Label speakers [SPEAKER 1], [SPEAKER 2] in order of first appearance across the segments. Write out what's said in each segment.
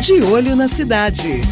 [SPEAKER 1] De Olho na Cidade.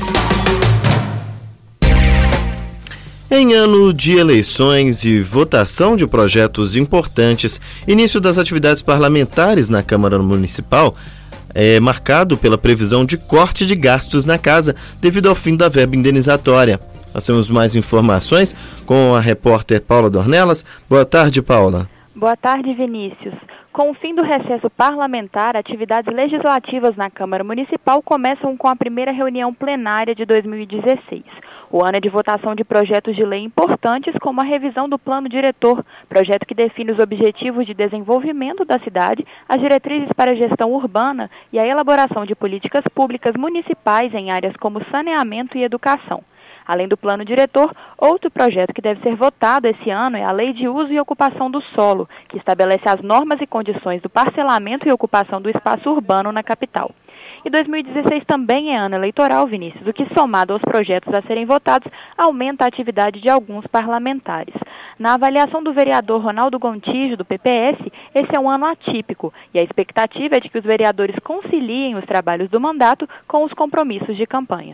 [SPEAKER 2] Em ano de eleições e votação de projetos importantes, início das atividades parlamentares na Câmara Municipal é marcado pela previsão de corte de gastos na casa devido ao fim da verba indenizatória. Nós temos mais informações com a repórter Paula Dornelas. Boa tarde, Paula.
[SPEAKER 3] Boa tarde, Vinícius. Com o fim do recesso parlamentar, atividades legislativas na Câmara Municipal começam com a primeira reunião plenária de 2016. O ano é de votação de projetos de lei importantes, como a revisão do Plano Diretor, projeto que define os objetivos de desenvolvimento da cidade, as diretrizes para a gestão urbana e a elaboração de políticas públicas municipais em áreas como saneamento e educação. Além do plano diretor, outro projeto que deve ser votado esse ano é a Lei de Uso e Ocupação do Solo, que estabelece as normas e condições do parcelamento e ocupação do espaço urbano na capital. E 2016 também é ano eleitoral, Vinícius, o que, somado aos projetos a serem votados, aumenta a atividade de alguns parlamentares. Na avaliação do vereador Ronaldo Gontijo, do PPS, esse é um ano atípico, e a expectativa é de que os vereadores conciliem os trabalhos do mandato com os compromissos de campanha.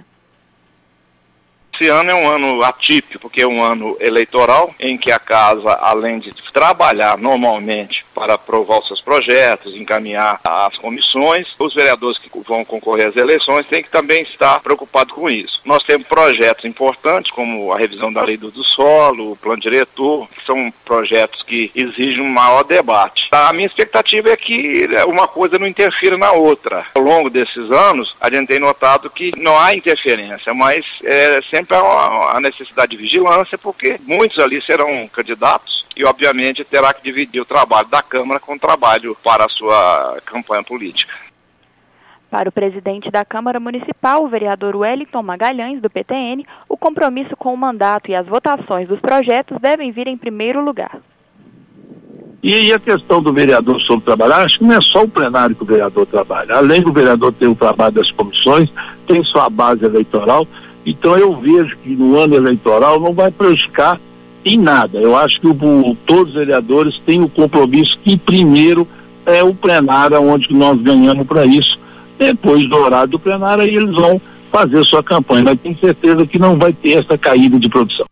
[SPEAKER 4] Esse ano é um ano atípico, porque é um ano eleitoral, em que a Casa, além de trabalhar normalmente para aprovar os seus projetos, encaminhar as comissões, os vereadores que vão concorrer às eleições têm que também estar preocupados com isso. Nós temos projetos importantes, como a revisão da Lei do Solo, o Plano Diretor, que são projetos que exigem um maior debate. A minha expectativa é que uma coisa não interfira na outra. Ao longo desses anos, a gente tem notado que não há interferência, mas sempre há a necessidade de vigilância, porque muitos ali serão candidatos e, obviamente, terá que dividir o trabalho da Câmara com o trabalho para a sua campanha política.
[SPEAKER 3] Para o presidente da Câmara Municipal, o vereador Wellington Magalhães, do PTN, o compromisso com o mandato e as votações dos projetos devem vir em primeiro lugar.
[SPEAKER 5] E a questão do vereador sobre trabalhar, acho que não é só o plenário que o vereador trabalha. Além do vereador ter o trabalho das comissões, tem sua base eleitoral. Então eu vejo que no ano eleitoral não vai prejudicar em nada. Eu acho que todos os vereadores têm o compromisso que primeiro é o plenário, onde nós ganhamos para isso. Depois do horário do plenário, aí eles vão fazer sua campanha. Mas tenho certeza que não vai ter essa caída de produção.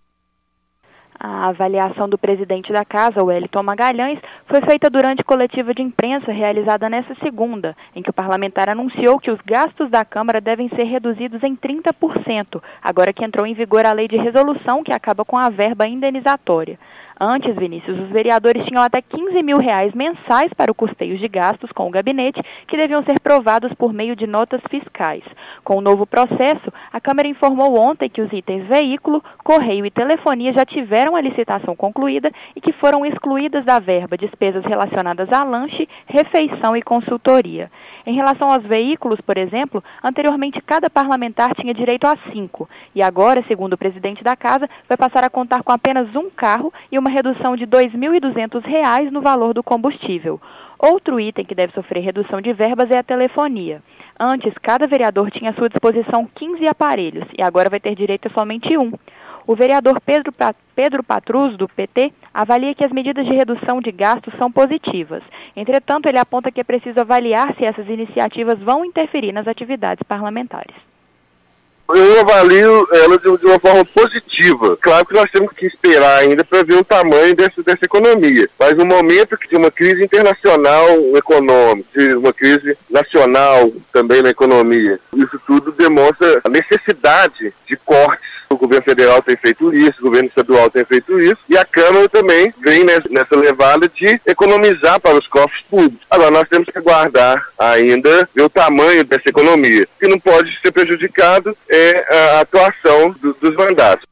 [SPEAKER 3] A avaliação do presidente da Casa, Wellington Magalhães, foi feita durante coletiva de imprensa realizada nesta segunda, em que o parlamentar anunciou que os gastos da Câmara devem ser reduzidos em 30%, agora que entrou em vigor a lei de resolução que acaba com a verba indenizatória. Antes, Vinícius, os vereadores tinham até R$15 mil mensais para o custeio de gastos com o gabinete, que deviam ser provados por meio de notas fiscais. Com o novo processo, a Câmara informou ontem que os itens veículo, correio e telefonia já tiveram a licitação concluída e que foram excluídas da verba despesas relacionadas a lanche, refeição e consultoria. Em relação aos veículos, por exemplo, anteriormente cada parlamentar tinha direito a 5, e agora, segundo o presidente da Casa, vai passar a contar com apenas um carro e uma redução de R$ 2.200 no valor do combustível. Outro item que deve sofrer redução de verbas é a telefonia. Antes, cada vereador tinha à sua disposição 15 aparelhos, e agora vai ter direito a somente um. O vereador Pedro Patrus, do PT, avalia que as medidas de redução de gastos são positivas. Entretanto, ele aponta que é preciso avaliar se essas iniciativas vão interferir nas atividades parlamentares.
[SPEAKER 6] Eu avalio ela de uma forma positiva. Claro que nós temos que esperar ainda para ver o tamanho dessa economia. Mas no momento de uma crise internacional econômica, de uma crise nacional também na economia, isso tudo demonstra a necessidade de cortes. O governo federal tem feito isso, o governo estadual tem feito isso, e a Câmara também vem nessa levada de economizar para os cofres públicos. Agora, nós temos que aguardar ainda ver o tamanho dessa economia. O que não pode ser prejudicado é a atuação dos mandatos.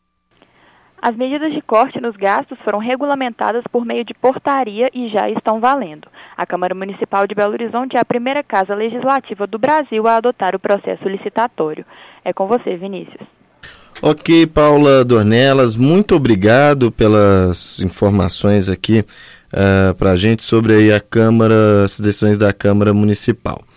[SPEAKER 3] As medidas de corte nos gastos foram regulamentadas por meio de portaria e já estão valendo. A Câmara Municipal de Belo Horizonte é a primeira casa legislativa do Brasil a adotar o processo licitatório. É com você, Vinícius.
[SPEAKER 2] Ok, Paula Dornelas, muito obrigado pelas informações aqui para a gente sobre aí a Câmara, as decisões da Câmara Municipal.